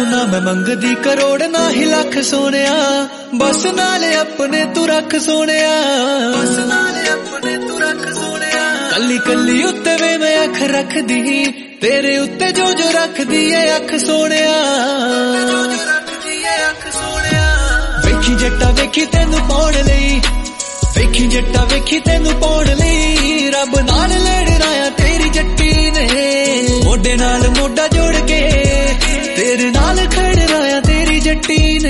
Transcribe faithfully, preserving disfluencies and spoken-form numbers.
ना मैं मंगदी करोड़ ना ही लख सोनिया, बस नाल अपने तू रख सोनिया, बस नाल अपने तू रख सोनिया। कली कली उत्ते वे मैं अख रख दी, तेरे उत्ते जो जो रख दी है अख सोनिया, जो जो रख दी है अख सोनिया। वेखी जट्टा वेखी तेनू पाउण लई, वेखी जट्टा वेखी तेनू पाउण लई, रब नाल